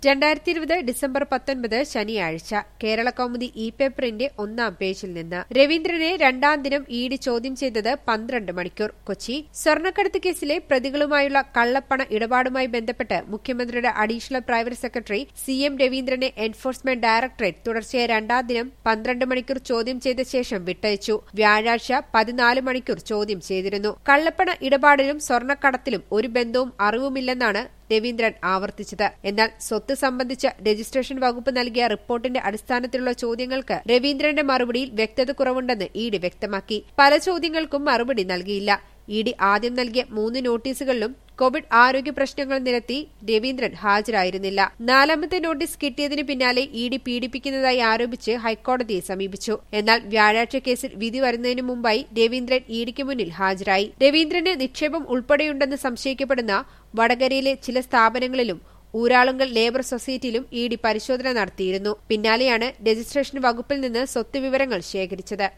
2020 December 19 ശനിയാഴ്ച കേരള കൗമുദി പേപ്പറിന്റെ ഒന്നാം പേജിൽ നിന്ന് രവീന്ദ്രനെ രണ്ടാം ദിനം ഇഡി ചോദ്യം ചെയ്തത് 12 മണിക്കൂർ. കൊച്ചി സ്വർണ്ണക്കടത്ത് കേസിലെ പ്രതികളുമായുള്ള കള്ളപ്പണ ഇടപാടുമായി ബന്ധപ്പെട്ട് മുഖ്യമന്ത്രിയുടെ അഡീഷണൽ പ്രൈവറ്റ് സെക്രട്ടറി CM രവീന്ദ്രനെ എൻഫോഴ്സ്മെന്റ് ഡയറക്ടറേറ്റ് തുടർച്ചയായ രണ്ടാം ദിനം 12 മണിക്കൂർ ചോദ്യം ചെയ്ത ശേഷം വിട്ടയച്ചു. വ്യാഴാഴ്ച 14 മണിക്കൂർ ചോദ്യം ചെയ്തിരുന്നു. കള്ളപ്പണ ഇടപാടിലും സ്വർണ്ണക്കടത്തിലും ഒരു ബന്ധവും അറിവുമില്ലെന്നാണ് രവീന്ദ്രൻ ആവർത്തിച്ചത്. എന്നാൽ സ്വത്ത് സംബന്ധിച്ച രജിസ്ട്രേഷൻ വകുപ്പ് നൽകിയ റിപ്പോർട്ടിന്റെ അടിസ്ഥാനത്തിലുള്ള ചോദ്യങ്ങൾക്ക് രവീന്ദ്രന്റെ മറുപടിയിൽ വ്യക്തത കുറവുണ്ടെന്ന് ഇഡി വ്യക്തമാക്കി. പല ചോദ്യങ്ങൾക്കും മറുപടി നൽകിയില്ല. ഇഡി ആദ്യം നൽകിയ 3 നോട്ടീസുകളിലും കോവിഡ് ആരോഗ്യ പ്രശ്നങ്ങൾ നിരത്തി രവീന്ദ്രൻ ഹാജരായിരുന്നില്ല. 4ാമത്തെ നോട്ടീസ് കിട്ടിയതിനു പിന്നാലെ ഇഡി പീഡിപ്പിക്കുന്നതായി ആരോപിച്ച് ഹൈക്കോടതിയെ സമീപിച്ചു. എന്നാൽ വ്യാഴാഴ്ച കേസിൽ വിധി വരുന്നതിനു മുമ്പായി രവീന്ദ്രൻ ഇഡിക്ക് മുന്നിൽ ഹാജരായി. രവീന്ദ്രന് നിക്ഷേപം ഉൾപ്പെടെയുണ്ടെന്ന് സംശയിക്കപ്പെടുന്ന വടകരയിലെ ചില സ്ഥാപനങ്ങളിലും ഊരാളുങ്കൽ ലേബർ സൊസൈറ്റിയിലും ഇഡി പരിശോധന നടത്തിയിരുന്നു. പിന്നാലെയാണ് രജിസ്ട്രേഷൻ വകുപ്പിൽ നിന്ന് സ്വത്ത് വിവരങ്ങൾ ശേഖരിച്ചത്.